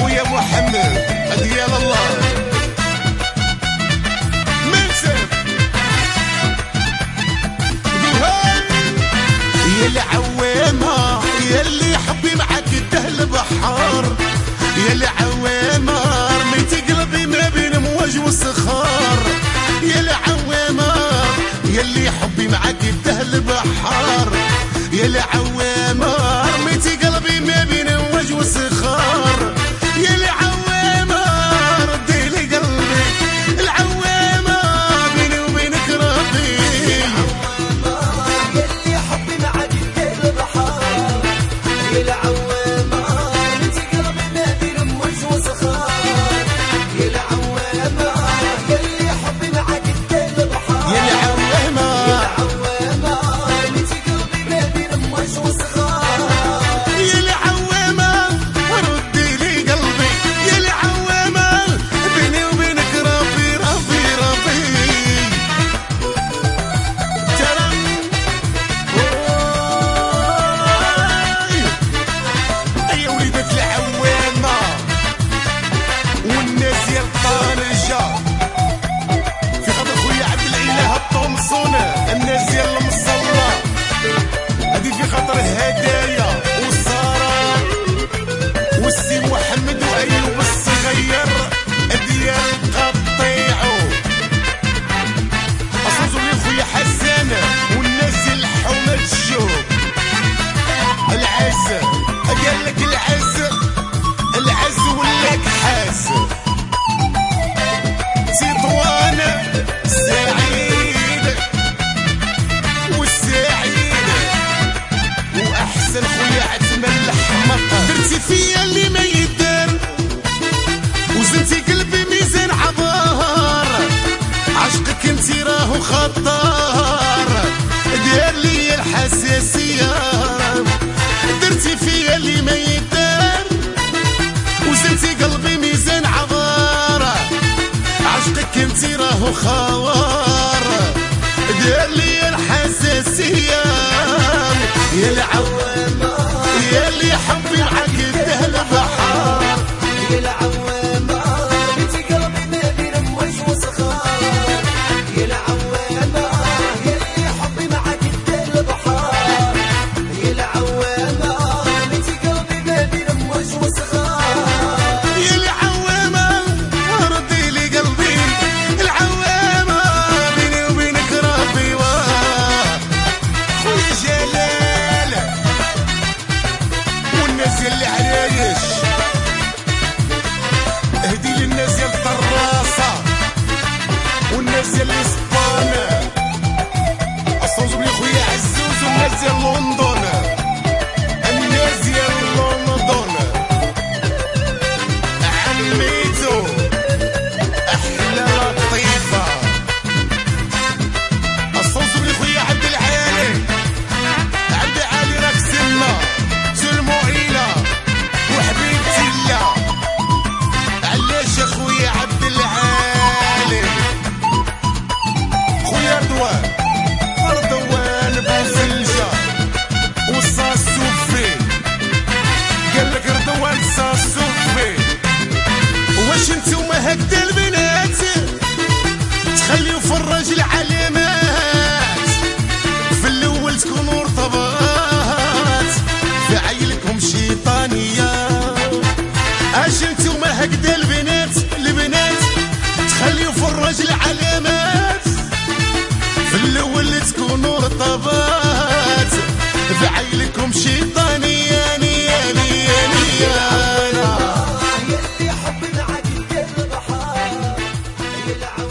خويا محمد ديال الله منسف يا العوامة يا اللي حبي معاك يده البحر، يا العوامة رميتي قلبي ما بين امواج وصخار، يا العوامة يا اللي حبي معاك يده البحر، يا العوامة رميتي قلبي ما بين امواج وصخار، يا العوامة ردي لي قلبي، العوامة بيني وبينك راضي، يلي حبي معاك يده البحر، يا العوامة رميتي قلبي ما بين امواج وصخار، يا العوامة يلي حبي معاك يده البحر، يا العوامة رميتي قلبي ما بين امواج وصخار، يا العوامة ردي لي قلبي، يا العوامة بيني وبينك ربي ربي ربي ترى يا وليدة العوامة والناس يا الطالجة في خاطر خويا عبد الاله الطمسون، الناس ديال المصلى هادي في خاطر هدايا وسارة والسي محمد وايوب الصغير ديال قطيعو، اصوزو لي خويا حسن والناس ديال الحومة الشوب العز، قالك العز العز ولاك حاس تطوان سعيد والسعيد واحسن خويا عتمة الحمق، درتي فيا اللي ما يدار وزنتي قلبي ميزان عبار، عشقك انتي راهو خطار دار لي الحساسية، درتي فيا اللي ما يدار وزنتي قلبي ميزان عبار، عشقك انتي راهو خوار دار لي الحساسية، يا العوامة يا اللي حبي معاك يده البحر، يا العوامة رميتي قلبي ما بين امواج وصخار، يا العوامة يلي حبي معاك يده البحر، يا العوامة رميتي قلبي ما بين امواج وصخار، يا العوامة ردي لي قلبي، العوامة بيني وبينك ربي واه خويا جلال والناس اللي عرايش، اهدي للناس ديال الطراسة والناس ديال اسبانيا، اصوزو لي خويا عزوز والناس ديال لندن، الناس ديال لندن عميتو احلى لطيفة، اصوزو لي خويا عبد العالي، عبد العالي راك سما سلموئيلة وحبيبتي لا، علاش يا خويا عبد العالي، خويا رضوان بوزلجة وصاصوفي، قالك رضوان صاصوفي، واش نتوما هكدا البنات تخليو في الراجل علامات، في الاول تكونوا ارتباط في عيلكم شيطانية، اش نتوما هكدا البنات تخليو في الراجل علامات، في الاول تكونوا ارتباط في عيلكم شيطانية، نيا نيا نيا يلي حبي معاك يده البحر، يا العوامة